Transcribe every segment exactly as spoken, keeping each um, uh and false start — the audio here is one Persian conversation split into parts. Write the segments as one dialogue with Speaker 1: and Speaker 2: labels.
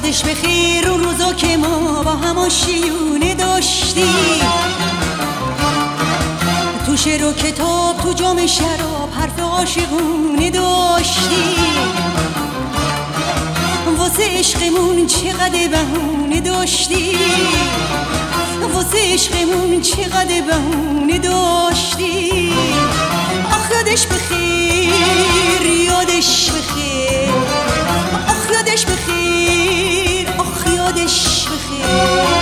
Speaker 1: یادش بخیر اون روزا که ما با هم آشیونه داشتیم، تو شعر و کتاب تو جام شراب حرف عاشقونه داشتیم، واسه عشقمون چقدر بهونه داشتیم، واسه عشقمون چقدر بهونه داشتیم. آخ یادش بخیر یادش بخیر، آخ یادش بخیر آخ یادش بخیر.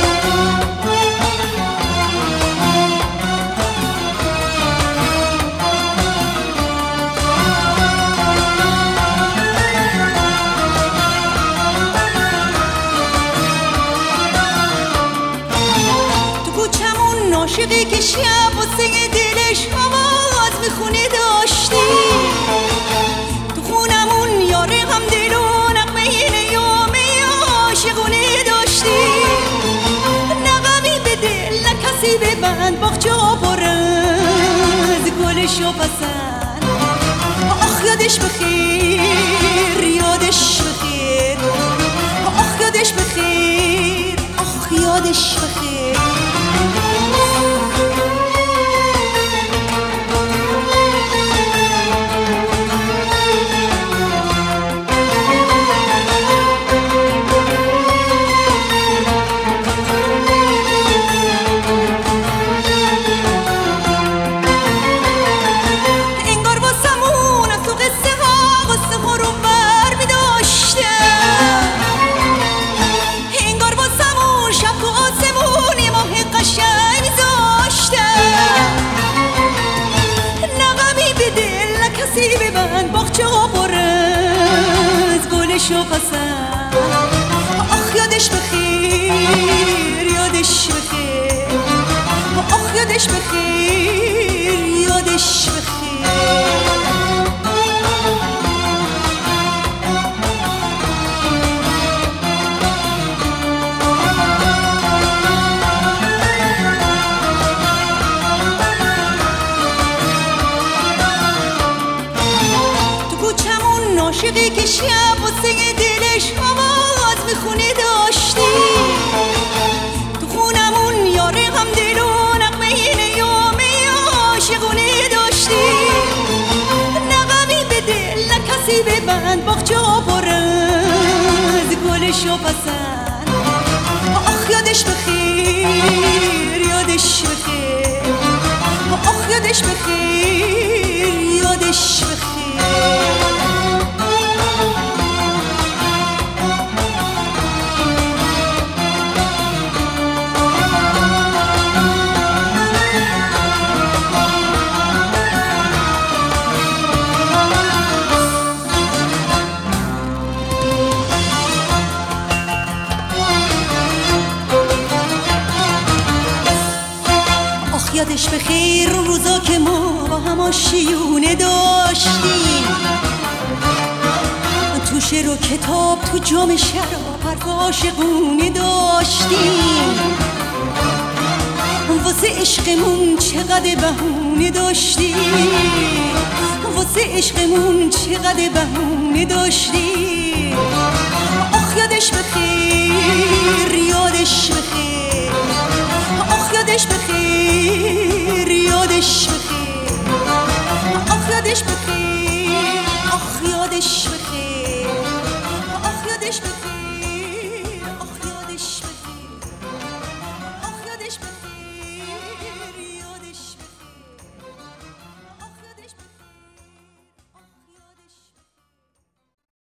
Speaker 1: عاشقی که شب واسه دلش آواز میخونه داشتیم، تو خونمون یاره هم دل و نغمه نیامه عاشقونه داشتیم. نغمی به دل نه کسی ببند باغچه ها پر از گلش و پسند. آخ یادش بخیر یادش بخیر، آخ یادش بخیر آخ یادش بخیر. ببند باغچه ها پر از گلش و پسند. آخ یادش بخیر یادش بخیر، آخ یادش بخیر یادش بخیر. عاشقی که شب واسه دلش آواز میخونه داشتیم، تو خونمون یاره هم دل و نغمه نیامه عاشقونه داشتیم. نغمی به دل نه کسی ببند باغچه ها پر از گلش و پسند. آخ یادش بخیر یادش بخیر، آخ یادش بخیر یادش بخیر. یادش بخیر اون روزا که ما با هم آشیونه داشتیم، تو شعر و کتاب تو جام شراب حرف عاشقونه داشتیم، واسه عشقمون چقدر بهونه داشتیم، واسه عشقمون چقدر بهونه داشتیم. آخ یادش بخیر یادش بخیر، آخ یادش بخیر یادش بخیر، آخ یادش بخیر.